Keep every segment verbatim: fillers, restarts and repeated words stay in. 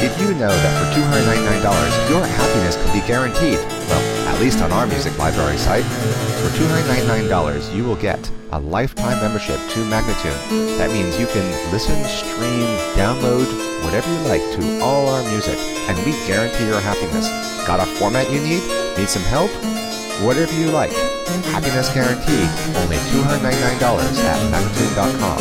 Did you know that for two hundred ninety-nine dollars your happiness can be guaranteed? Well, at least on our music library site. For two hundred ninety-nine dollars you will get a lifetime membership to Magnatune. That means you can listen, stream, download, whatever you like to all our music, and we guarantee your happiness. Got a format you need? Need some help? Whatever you like. Happiness guaranteed. Only two hundred ninety-nine dollars at Magnatune dot com.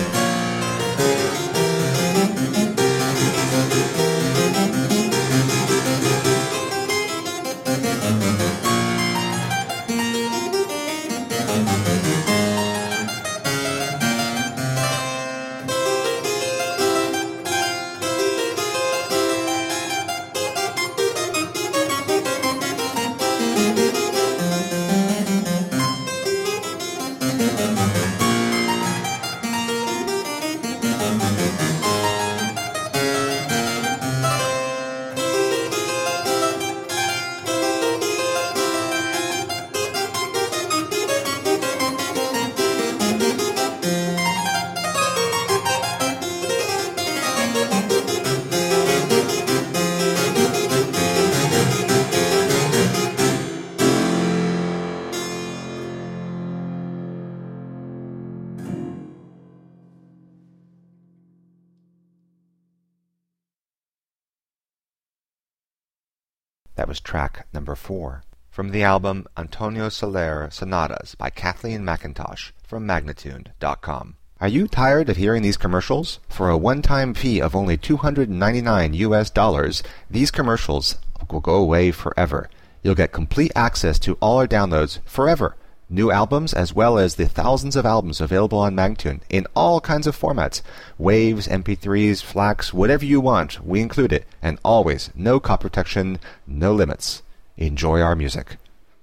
That was track number four from the album Antonio Soler Sonatas by Kathleen McIntosh from Magnatune dot com. Are you tired of hearing these commercials? For a one-time fee of only two hundred ninety-nine U S dollars, these commercials will go away forever. You'll get complete access to all our downloads forever. New albums as well as the thousands of albums available on Magnatune in all kinds of formats. Waves, M P threes, FLACs, whatever you want, we include it. And always, no copy protection, no limits. Enjoy our music.